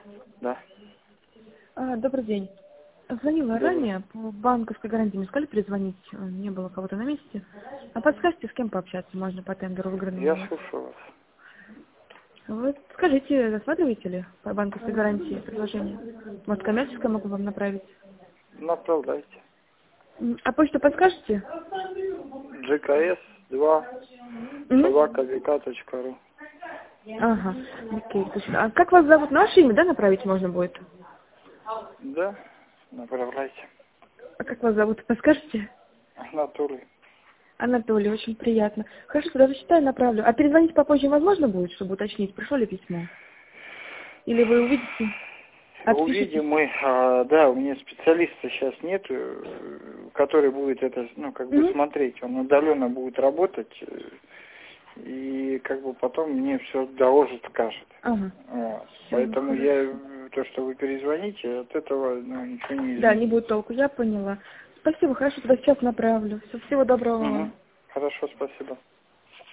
Да. Добрый день. Звонила Добрый. ранее по банковской гарантии. Мне сказали перезвонить, не было кого-то на месте. А подскажите, с кем пообщаться можно по тендеру Я выигранному у вас? слушаю вас. Вот скажите, рассматриваете ли по банковской гарантии предложение? Может, коммерческое могу вам направить? Направляйте. А почту подскажете? GKS2 Мгм. собака.vk.ru. Ага, окей. А как вас зовут? На ваше имя, да, направить можно будет? Да, направляйте. А как вас зовут? Подскажете? Анатолий. Анатолий, очень приятно. Хорошо, тогда зачитаю, направлю. А перезвонить попозже возможно будет, чтобы уточнить, пришло ли письмо? Или вы увидите? Отпишитесь? Увидим мы, да, у меня специалиста сейчас нет, который будет это, Мгм. смотреть. Он удаленно будет работать, и потом мне все доложит, скажет. Ага. Вот. Все, Поэтому хорошо. то, что вы перезвоните, от этого ничего не Да, не изменится. будет толку, я поняла. Спасибо, хорошо, тогда сейчас направлю. Всего доброго Угу. вам. Хорошо, спасибо.